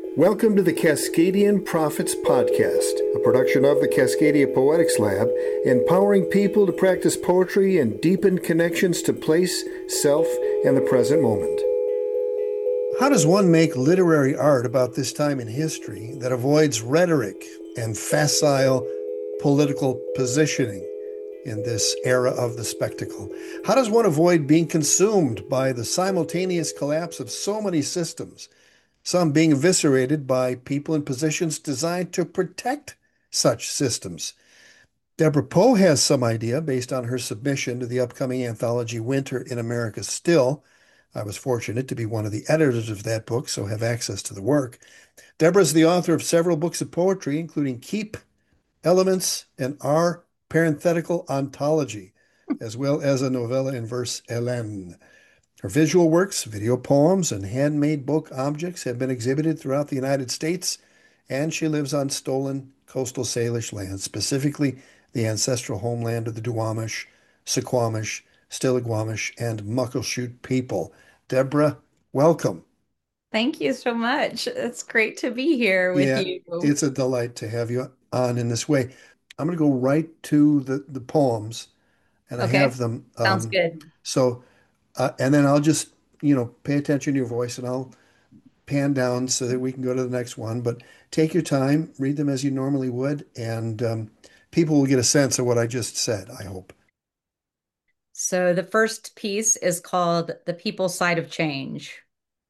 Welcome to the Cascadian Prophets Podcast, a production of the Cascadia Poetics Lab, empowering people to practice poetry and deepen connections to place, self, and the present moment. How does one make literary art about this time in history that avoids rhetoric and facile political positioning in this era of the spectacle? How does one avoid being consumed by the simultaneous collapse of so many systems, some being eviscerated by people in positions designed to protect such systems? Deborah Poe has some idea based on her submission to the upcoming anthology Winter in America Still. I was fortunate to be one of the editors of that book, so have access to the work. Deborah is the author of several books of poetry, including Keep, Elements, and Our Parenthetical Ontology, as well as a novella in verse, Hélène. Her visual works, video poems, and handmade book objects have been exhibited throughout the United States, and she lives on stolen coastal Salish land, specifically the ancestral homeland of the Duwamish, Suquamish, Stillaguamish, and Muckleshoot people. Deborah, welcome. Thank you so much. It's great to be here with Yeah, you. it's a delight to have you on in this way. I'm going to go right to the poems, and I Okay, have them. sounds good. And then I'll just, pay attention to your voice, and I'll pan down so that we can go to the next one. But take your time, read them as you normally would, and people will get a sense of what I just said, I hope. So the first piece is called The People Side of Change.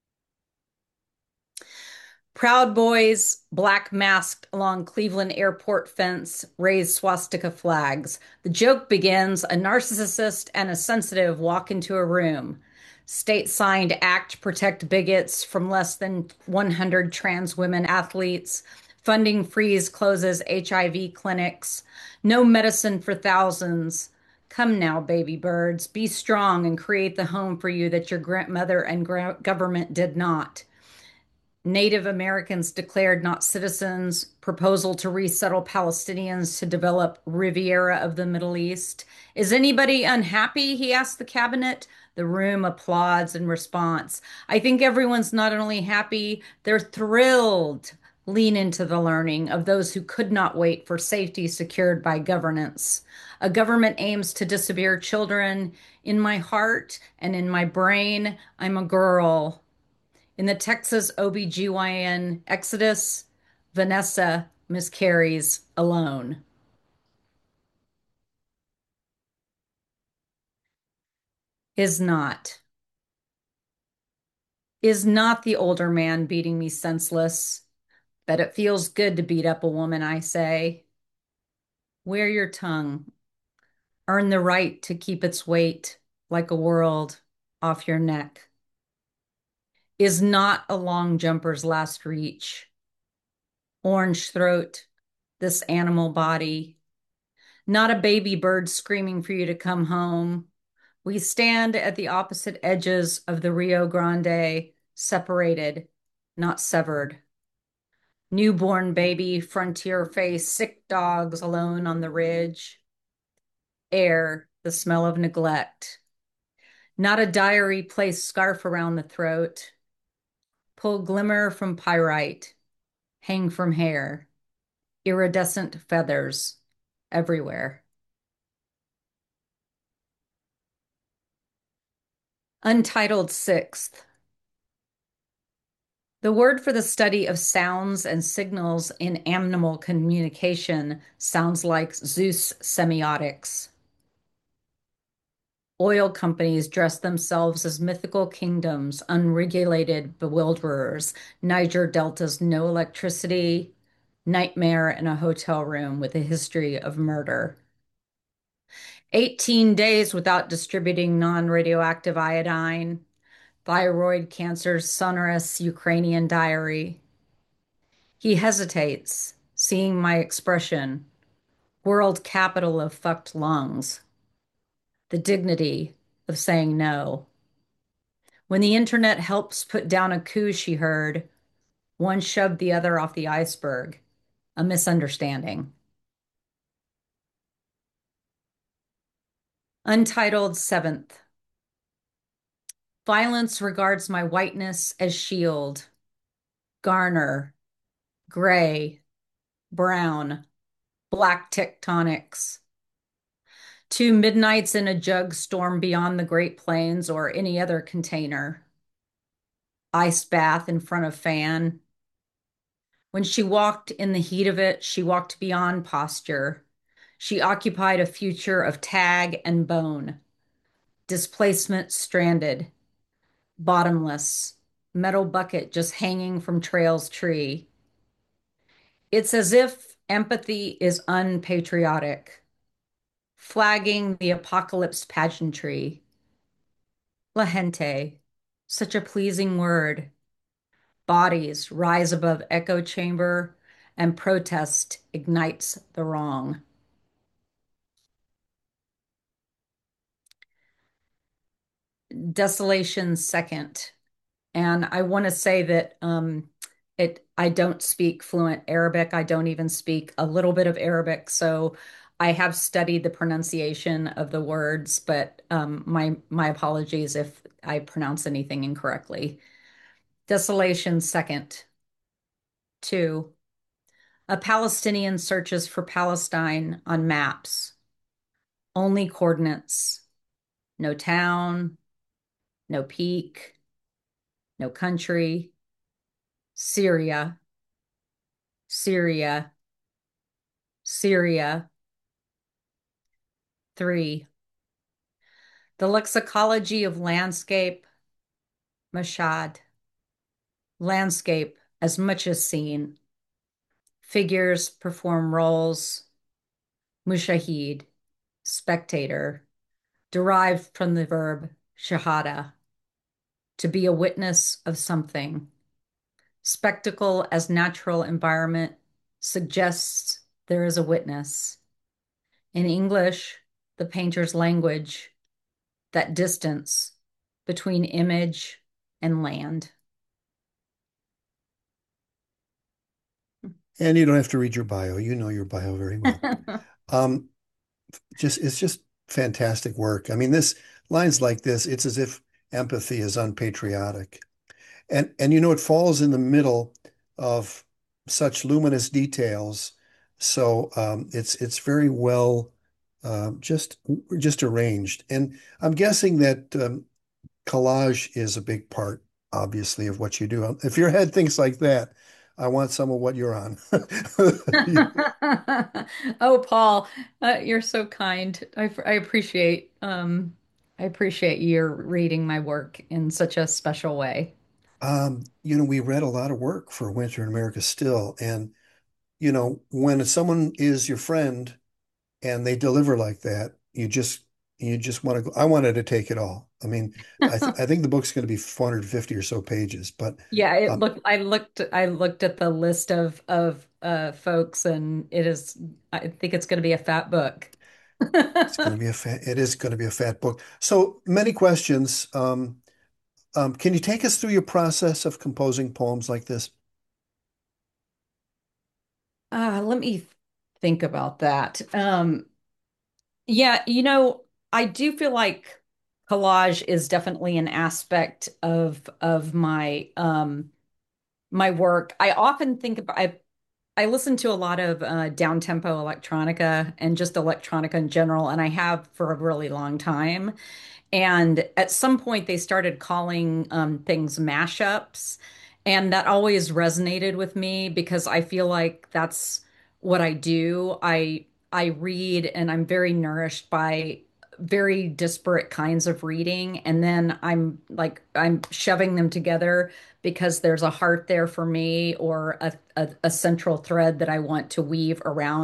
Proud Boys, black masked along Cleveland airport fence, raise swastika flags. The joke begins: a narcissist and a sensitive walk into a room. State signed act protect bigots from less than 100 trans women athletes. Funding freeze closes HIV clinics. No medicine for thousands. Come now, baby birds, be strong and create the home for you that your grandmother and government did not. Native Americans declared not citizens, proposal to resettle Palestinians to develop Riviera of the Middle East. Is anybody unhappy? He asked the cabinet. The room applauds in response. I think everyone's not only happy, they're thrilled. Lean into the learning of those who could not wait for safety secured by governance. A government aims to disappear children. In my heart and in my brain, I'm a girl. In the Texas OBGYN exodus, Vanessa miscarries alone. Is not. Is not the older man beating me senseless. Bet it feels good to beat up a woman, I say. Wear your tongue. Earn the right to keep its weight like a world off your neck. Is not a long jumper's last reach. Orange throat, this animal body. Not a baby bird screaming for you to come home. We stand at the opposite edges of the Rio Grande, separated, not severed. Newborn baby, frontier face, sick dogs alone on the ridge. Air, the smell of neglect. Not a diary place scarf around the throat. Pull glimmer from pyrite. Hang from hair. Iridescent feathers everywhere. Untitled Sixth. The word for the study of sounds and signals in animal communication sounds like Zeus semiotics. Oil companies dress themselves as mythical kingdoms, unregulated bewilderers. Niger Delta's no electricity, nightmare in a hotel room with a history of murder. 18 days without distributing non-radioactive iodine. Thyroid cancer's sonorous Ukrainian diary. He hesitates, seeing my expression. World capital of fucked lungs. The dignity of saying no. When the internet helps put down a coup, she heard, one shoved the other off the iceberg. A misunderstanding. Untitled Seventh. Violence regards my whiteness as shield. Garner, gray, brown, black tectonics. Two midnights in a jug storm beyond the Great Plains or any other container. Ice bath in front of fan. When she walked in the heat of it, she walked beyond posture. She occupied a future of tag and bone, displacement stranded, bottomless, metal bucket just hanging from trail's tree. It's as if empathy is unpatriotic, flagging the apocalypse pageantry. La gente, such a pleasing word. Bodies rise above echo chamber, and protest ignites the wrong. Desolation second. And I want to say that I don't speak fluent Arabic. I don't even speak a little bit of Arabic. So I have studied the pronunciation of the words, but my apologies if I pronounce anything incorrectly. Desolation second. Two, a Palestinian searches for Palestine on maps. Only coordinates. No town, no peak, no country. Syria, Syria, Syria. Three, the lexicology of landscape, mashad. Landscape as much as seen. Figures perform roles, mushahid, spectator, derived from the verb shahada, to be a witness of something. Spectacle as natural environment suggests there is a witness. In English, the painter's language, that distance between image and land. And you don't have to read your bio. You know your bio very well. Um, it's just fantastic work. I mean, this lines like this, it's as if empathy is unpatriotic. And it falls in the middle of such luminous details. So it's very well just arranged. And I'm guessing that collage is a big part, obviously, of what you do. If your head thinks like that, I want some of what you're on. Oh, Paul, you're so kind. I appreciate your reading my work in such a special way. We read a lot of work for Winter in America Still, and when someone is your friend and they deliver like that, you just want to go. I wanted to take it all. I mean, I think the book's going to be 450 or so pages, but Yeah, um, I looked at the list of folks and I think it's going to be a fat book. it is going to be a fat book. So many questions. Can you take us through your process of composing poems like this? Let me think about that. Yeah, I do feel like collage is definitely an aspect of my work. I often think about I listen to a lot of down-tempo electronica and just electronica in general, and I have for a really long time. And at some point, they started calling things mashups. And that always resonated with me because I feel like that's what I do. I read and I'm very nourished by very disparate kinds of reading. And then I'm shoving them together because there's a heart there for me or a central thread that I want to weave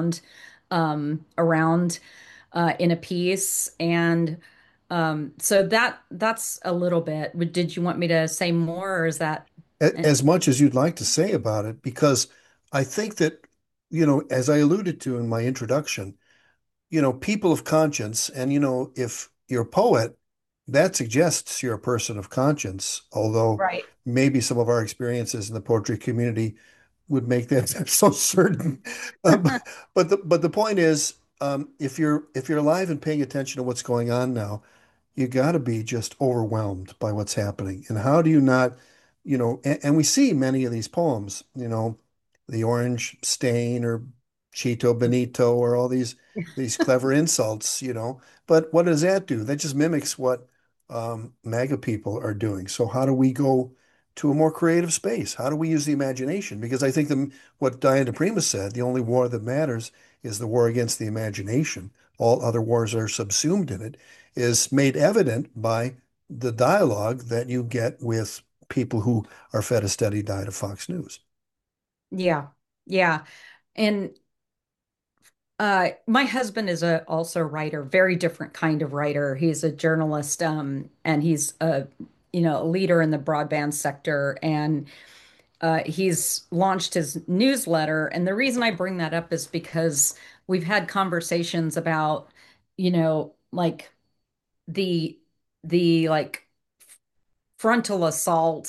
around in a piece. And so that's a little bit. Did you want me to say more, or is that? As much as you'd like to say about it, because I think that, as I alluded to in my introduction, people of conscience, and if you're a poet, that suggests you're a person of conscience, although Right. maybe some of our experiences in the poetry community would make that so certain. But the point is, if you're alive and paying attention to what's going on now, you got to be just overwhelmed by what's happening. And how do you not and we see many of these poems, the orange stain or Chito Benito or all these clever insults, But what does that do? That just mimics what MAGA people are doing. So how do we go to a more creative space? How do we use the imagination? Because I think what Diana Prima said, the only war that matters is the war against the imagination. All other wars are subsumed in it, is made evident by the dialogue that you get with people who are fed a steady diet of Fox News. Yeah. Yeah. And my husband is also a writer, very different kind of writer. He's a journalist, and he's a leader in the broadband sector, and he's launched his newsletter. And the reason I bring that up is because we've had conversations about, like the like frontal assault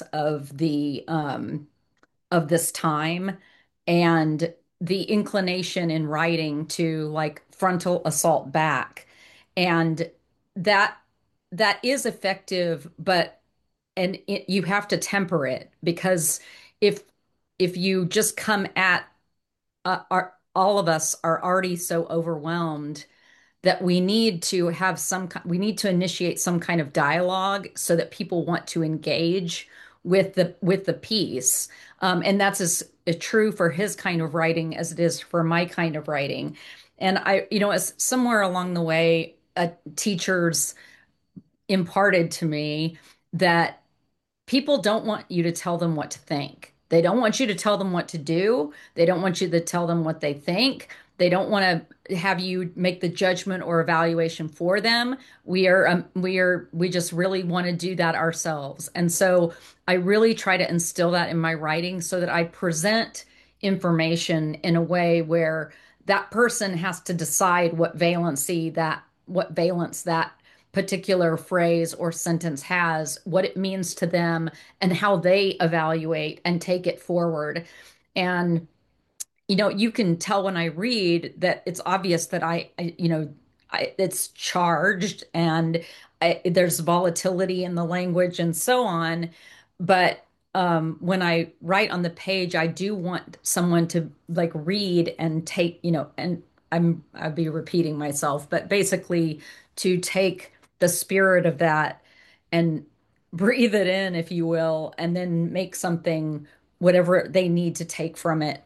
of this time, and the inclination in writing to like frontal assault back. And that that is effective, but you have to temper it, because if you just come at all of us are already so overwhelmed that we need to initiate some kind of dialogue so that people want to engage with the piece. And that's as true for his kind of writing as it is for my kind of writing. And as somewhere along the way, teachers imparted to me that people don't want you to tell them what to think. They don't want you to tell them what to do. They don't want you to tell them what they think. They don't want to have you make the judgment or evaluation for them. We just really want to do that ourselves. And so I really try to instill that in my writing so that I present information in a way where that person has to decide what valence that particular phrase or sentence has, what it means to them, and how they evaluate and take it forward. And you can tell when I read that it's obvious that it's charged, and there's volatility in the language and so on. But when I write on the page, I do want someone to like read and take, and I'd be repeating myself, but basically to take the spirit of that and breathe it in, if you will, and then make something, whatever they need to take from it,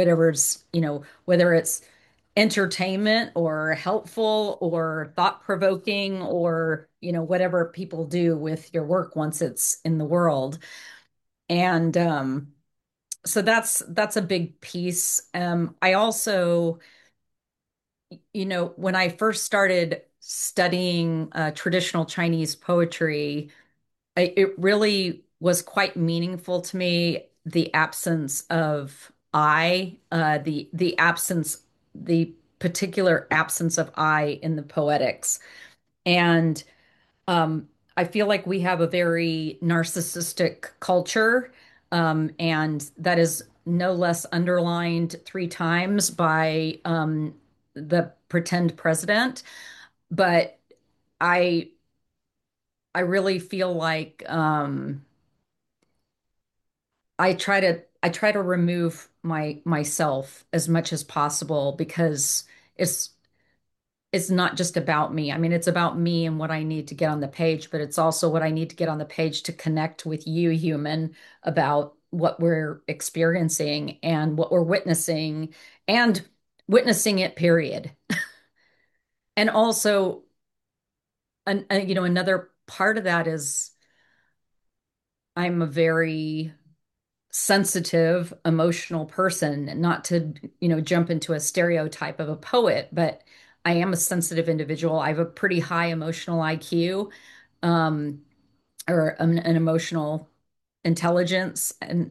whether it's entertainment or helpful or thought-provoking, or whatever people do with your work once it's in the world. And so that's a big piece. I also, when I first started studying traditional Chinese poetry, it really was quite meaningful to me, the absence of the particular absence of I in the poetics. And I feel like we have a very narcissistic culture, and that is no less underlined three times by the pretend president. But I I really feel like I try to remove myself as much as possible, because it's it's not just about me. I mean, it's about me and what I need to get on the page, but it's also what I need to get on the page to connect with you, human, about what we're experiencing and what we're witnessing, and witnessing it, period. And also, another part of that is I'm a very sensitive, emotional person, not to, jump into a stereotype of a poet, but I am a sensitive individual. I have a pretty high emotional IQ, um, or an emotional intelligence, and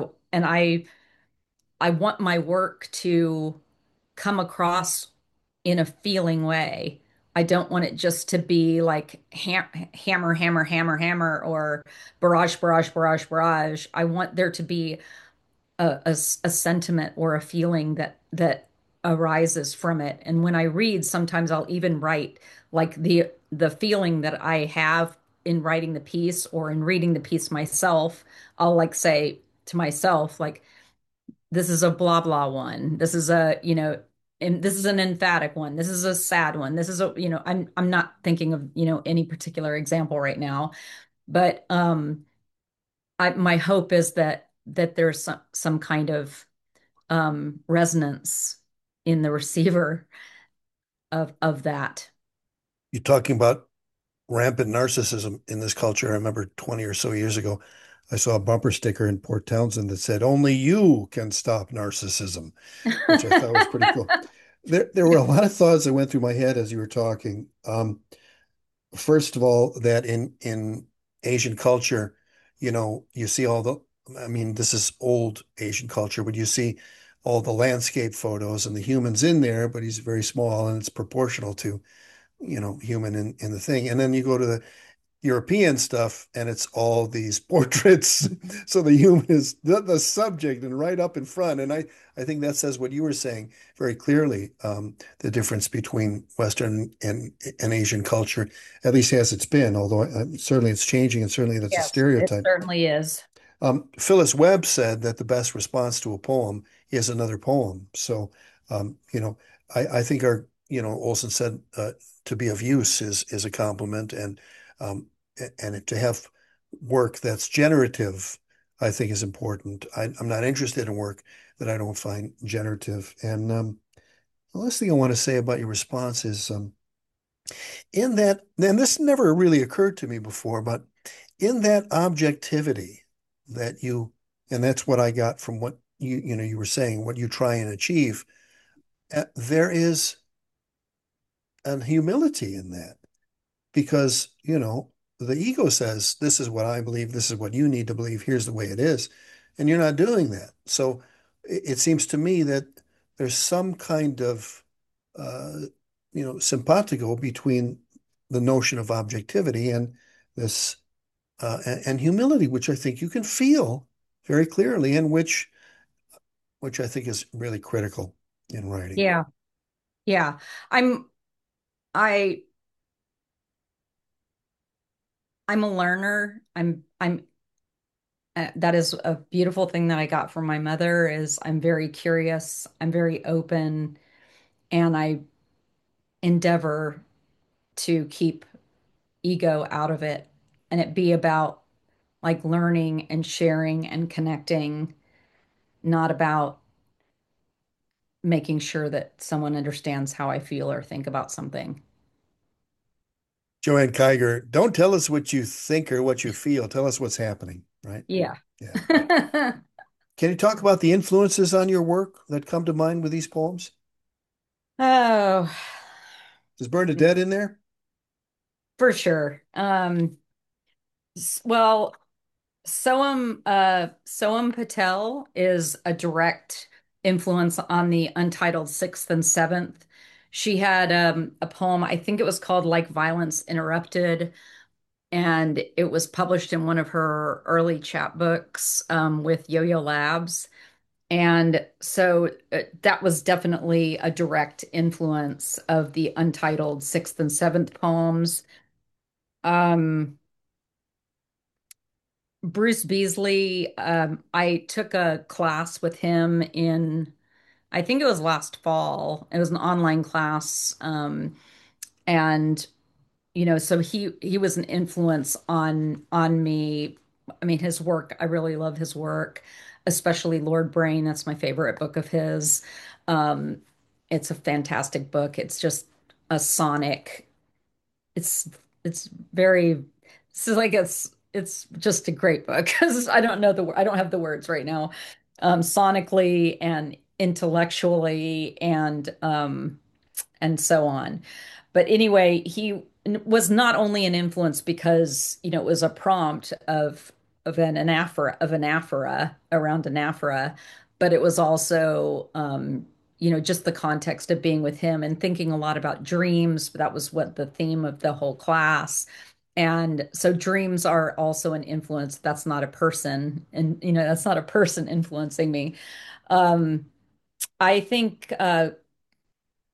I want my work to come across in a feeling way. I don't want it just to be like hammer, hammer, hammer, hammer, or barrage, barrage, barrage, barrage. I want there to be a sentiment or a feeling that arises from it. And when I read, sometimes I'll even write like the feeling that I have in writing the piece or in reading the piece myself, I'll like say to myself, like, this is a blah blah one. This is a, and this is an emphatic one. This is a sad one. This is a, I'm not thinking of, any particular example right now, but my hope is that there's some kind of resonance in the receiver of that. You're talking about rampant narcissism in this culture. I remember 20 or so years ago, I saw a bumper sticker in Port Townsend that said, "Only you can stop narcissism," which I thought was pretty cool. There were a lot of thoughts that went through my head as you were talking. First of all, that in Asian culture, you see all the, I mean, this is old Asian culture, but you see all the landscape photos and the humans in there, but he's very small and it's proportional to, human in the thing. And then you go to the European stuff, and it's all these portraits. So the human is the subject and right up in front. And I think that says what you were saying very clearly, the difference between Western and Asian culture, at least as it's been, although certainly it's changing, and certainly that's a Yes, it stereotype. certainly is. Phyllis Webb said that the best response to a poem is another poem. So, I think Olson said to be of use is a compliment, um, and to have work that's generative, I think is important. I'm not interested in work that I don't find generative. And the last thing I want to say about your response is in that, and this never really occurred to me before, but in that objectivity that you, and that's what I got from what you were saying, what you try and achieve, there is an humility in that because, the ego says, this is what I believe, this is what you need to believe, here's the way it is. And you're not doing that. So it seems to me that there's some kind of, uh, simpatico between the notion of objectivity and this and humility, which I think you can feel very clearly, and which I think is really critical in writing. Yeah. Yeah. I'm I I'm a learner. I'm that is a beautiful thing that I got from my mother is I'm very curious, I'm very open, and I endeavor to keep ego out of it and it be about like learning and sharing and connecting, not about making sure that someone understands how I feel or think about something. Joanne Kiger, don't tell us what you think or what you feel. Tell us what's happening, right? Yeah. Yeah. Can you talk about the influences on your work that come to mind with these poems? Oh, Is Bernadette in there? for sure. Well, Soham Patel is a direct influence on the Untitled Sixth and Seventh. She had a poem, I think it was called Like Violence Interrupted, and it was published in one of her early chapbooks with Yo-Yo Labs. And so that was definitely a direct influence of the Untitled Sixth and Seventh poems. Um, Bruce Beasley, I took a class with him in, I think it was last fall. It was an online class. And so he was an influence on me. I mean, his work, I really love his work, especially Lord Brain. That's my favorite book of his. Um, it's a fantastic book. It's just a sonic. It's it's very this is like it's just a great book because I don't have the words right now. Sonically and intellectually and so on. But anyway, he was not only an influence because, it was a prompt of an anaphora around anaphora, but it was also just the context of being with him and thinking a lot about dreams. That was what the theme of the whole class. And so dreams are also an influence. That's not a person, and that's not a person influencing me. Um, I think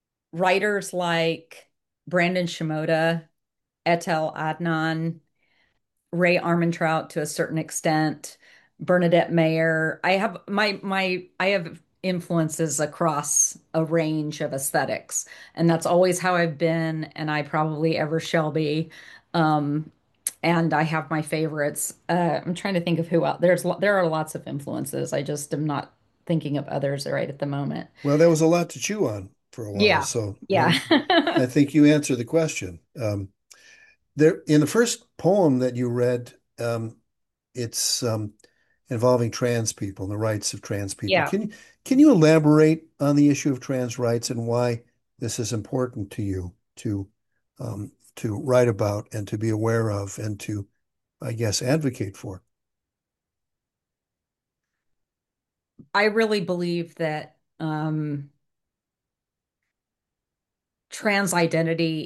writers like Brandon Shimoda, Etel Adnan, Ray Armantrout to a certain extent, Bernadette Mayer. I have influences across a range of aesthetics, and that's always how I've been, and I probably ever shall be. Um, and I have my favorites. I'm trying to think of who else. There are lots of influences. I just am not thinking of others right at the moment. Well, that was a lot to chew on for a while, Yeah, so yeah. I think you answered the question. There, in the first poem that you read, it's involving trans people and the rights of trans people. Yeah. Can you elaborate on the issue of trans rights and why this is important to you to write about and to be aware of and to, I guess, advocate for? I really believe that trans identity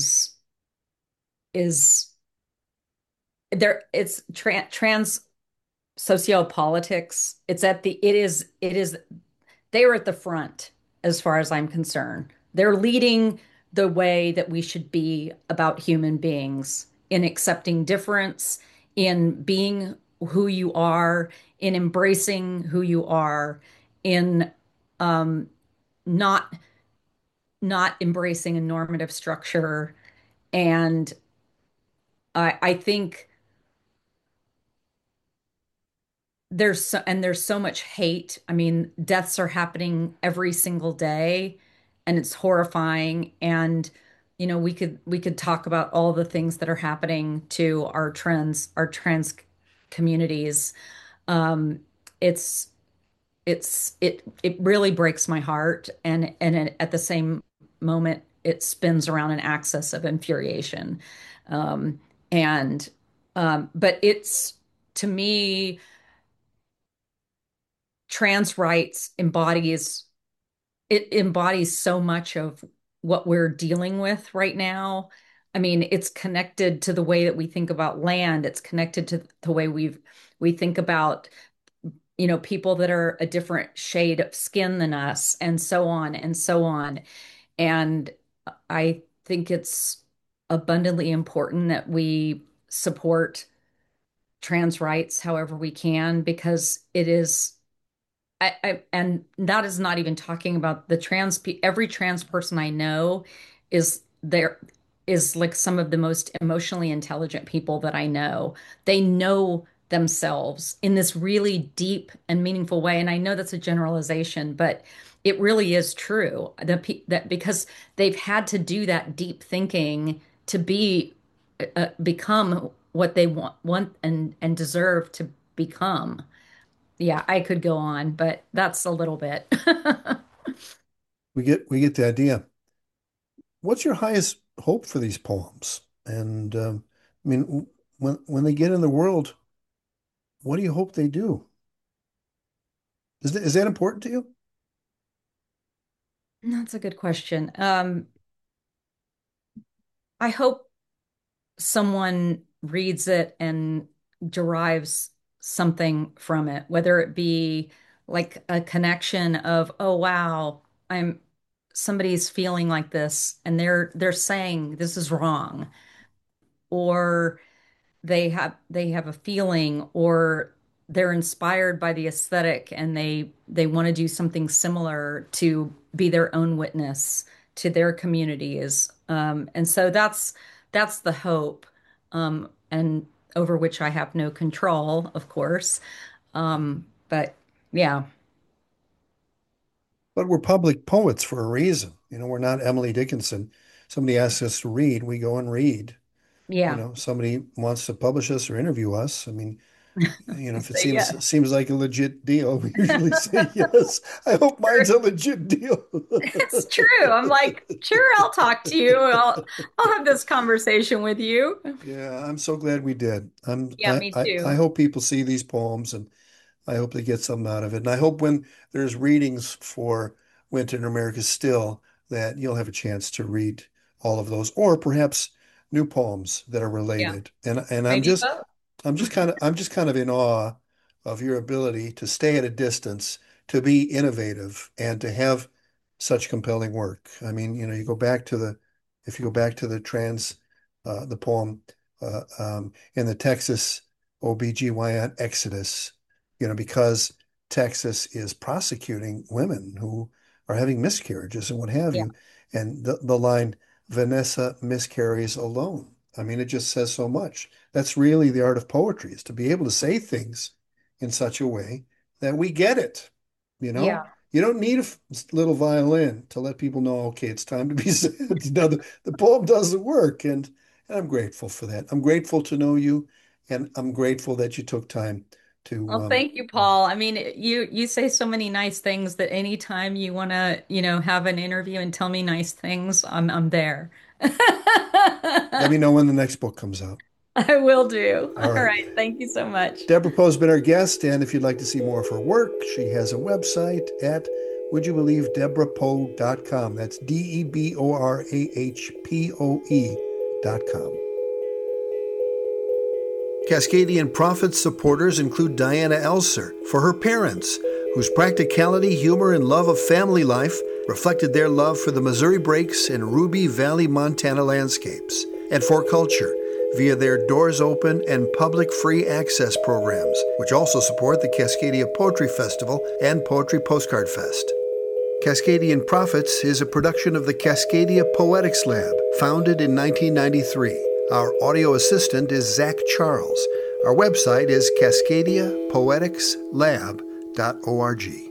is there. It's trans sociopolitics. It is they are at the front as far as I'm concerned. They're leading the way that we should be about human beings in accepting difference, in being who you are, in embracing who you are, in um, not not embracing a normative structure. And I think there's so much hate. I mean, deaths are happening every single day, and it's horrifying. And we could talk about all the things that are happening to our trans communities. Um, it's it really breaks my heart, at the same moment, it spins around an axis of infuriation. Um, and but it's to me trans rights embodies it embodies so much of what we're dealing with right now. I mean, it's connected to the way that we think about land. It's connected to the way we think about, people that are a different shade of skin than us, and so on and so on. And I think it's abundantly important that we support trans rights however we can, because it is and that is not even talking about every trans person I know is there is like some of the most emotionally intelligent people that I know. They know themselves in this really deep and meaningful way. And I know that's a generalization, but it really is true that because they've had to do that deep thinking to become what they want and deserve to become. Yeah, I could go on, but that's a little bit. We get the idea. What's your highest hope for these poems? And I mean, when they get in the world, what do you hope they do? Is that important to you? That's a good question. I hope someone reads it and derives something from it, whether it be like a connection of, oh wow, I'm somebody's feeling like this and they're saying this is wrong, or they have a feeling, or they're inspired by the aesthetic and they want to do something similar to be their own witness to their communities. And so that's the hope, and over which I have no control, of course. But yeah, But we're public poets for a reason. We're not Emily Dickinson. Somebody asks us to read, we go and read. yeah. Somebody wants to publish us or interview us. I mean, if it So yeah, seems like a legit deal, we usually say yes. I hope mine's a legit deal. it's true. I'm like, sure, I'll talk to you. I'll have this conversation with you. Yeah, I'm so glad we did. Yeah, me I too. hope people see these poems and I hope they get something out of it. And I hope when there's readings for Winter in America Still that you'll have a chance to read all of those, or perhaps new poems that are Yeah, related. And maybe both. I'm just kind of in awe of your ability to stay at a distance, to be innovative, and to have such compelling work. I mean, you go back to the if you go back to the poem in the Texas OBGYN exodus, because Texas is prosecuting women who are having miscarriages and what have Yeah. you. And the line, Vanessa miscarries alone. I mean, it just says so much. That's really the art of poetry, is to be able to say things in such a way that we get it. You know, Yeah. you don't need a little violin to let people know, okay, it's time to be said. The poem does the work, and I'm grateful for that. I'm grateful to know you, and I'm grateful that you took time to. Well, thank you, Paul. I mean, you say so many nice things that anytime you want to, have an interview and tell me nice things, I'm there. Let me know when the next book comes out. I will do. All All right. right. Thank you so much. Deborah Poe's been our guest, and if you'd like to see more of her work, she has a website at wouldyouBelieveDeborahPoe.com. That's DeborahPoe.com. Cascadian Prophets supporters include Diana Elser for her parents, whose practicality, humor, and love of family life reflected their love for the Missouri Breaks and Ruby Valley, Montana landscapes, and for culture via their Doors Open and public free access programs, which also support the Cascadia Poetry Festival and Poetry Postcard Fest. Cascadian Prophets is a production of the Cascadia Poetics Lab, founded in 1993. Our audio assistant is Zach Charles. Our website is cascadiapoeticslab.org.